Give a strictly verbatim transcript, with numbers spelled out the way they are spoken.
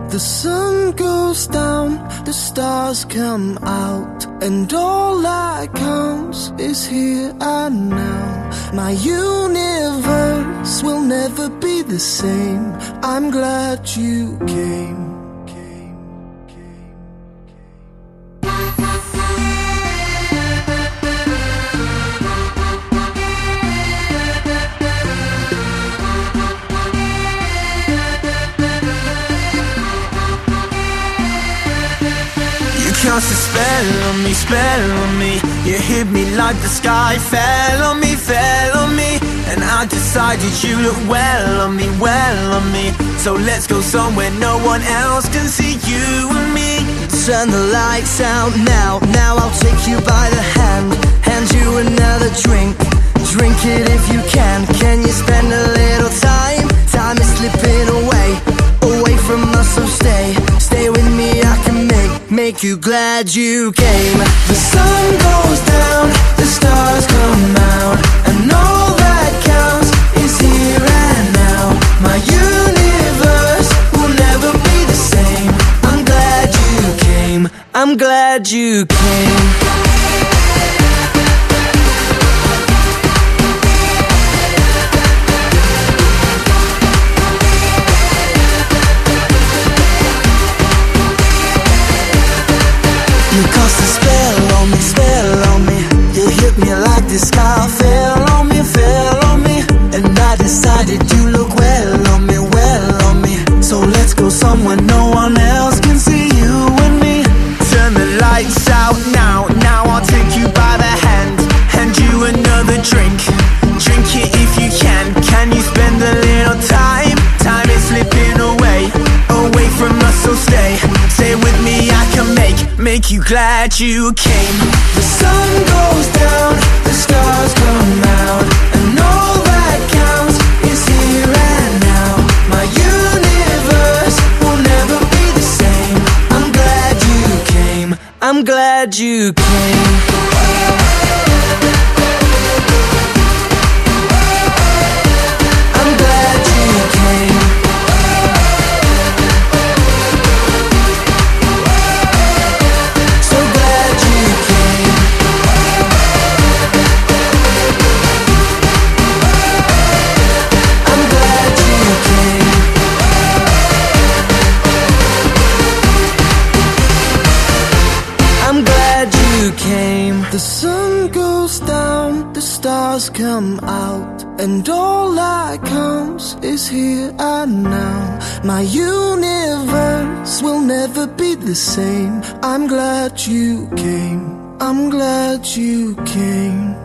The sun goes down, the stars come out, and all that counts is here and now. My universe will never be the same. I'm glad you came. Cast a spell on me, spell on me. You hit me like the sky fell on me, fell on me. And I decided you look well on me, well on me. So let's go somewhere no one else can see you and me. Turn the lights out now, now I'll take you by the hand, hand you another drink. Drink it if you can. Can you spend a little time? Time is slipping away, away from us, so stay. Stay with me, I can make, make you glad you came. The sun goes down, the stars come out, and all that counts is here and now. My universe will never be the same. I'm glad you came, I'm glad you came. You cast a spell on me, spell on me. You hit me like the sky fell on me, fell on me. And I decided you look well on me, well on me. So let's go somewhere no one else can see you and me. Turn the lights out now, now I'll take you by the hand, hand you another drink. Drink it if you can. Can you spend a little time? Time is slipping away, away from us, so stay. Stay with me, I can make, make you glad you came. The sun goes down, the stars come out, and all that counts is here and now. My universe will never be the same. I'm glad you came, I'm glad you came. The sun goes down, the stars come out, and all that counts is here and now. My universe will never be the same. I'm glad you came, I'm glad you came.